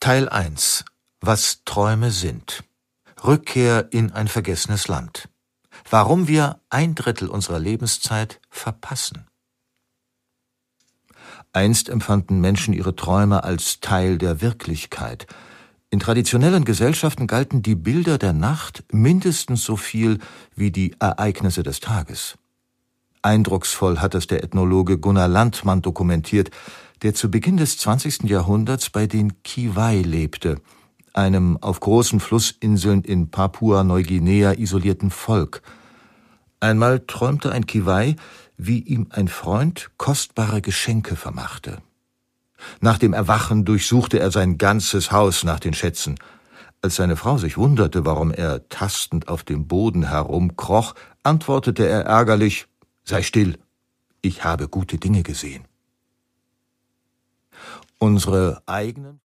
Teil 1: Was Träume sind. Rückkehr in ein vergessenes Land. Warum wir 1/3 unserer Lebenszeit verpassen. Einst empfanden Menschen ihre Träume als Teil der Wirklichkeit. In traditionellen Gesellschaften galten die Bilder der Nacht mindestens so viel wie die Ereignisse des Tages. Eindrucksvoll hat es der Ethnologe Gunnar Landmann dokumentiert, der zu Beginn des 20. Jahrhunderts bei den Kiwai lebte, einem auf großen Flussinseln in Papua-Neuguinea isolierten Volk. Einmal träumte ein Kiwai, wie ihm ein Freund kostbare Geschenke vermachte. Nach dem Erwachen durchsuchte er sein ganzes Haus nach den Schätzen. Als seine Frau sich wunderte, warum er tastend auf dem Boden herumkroch, antwortete er ärgerlich: »Sei still, ich habe gute Dinge gesehen.« Unsere eigenen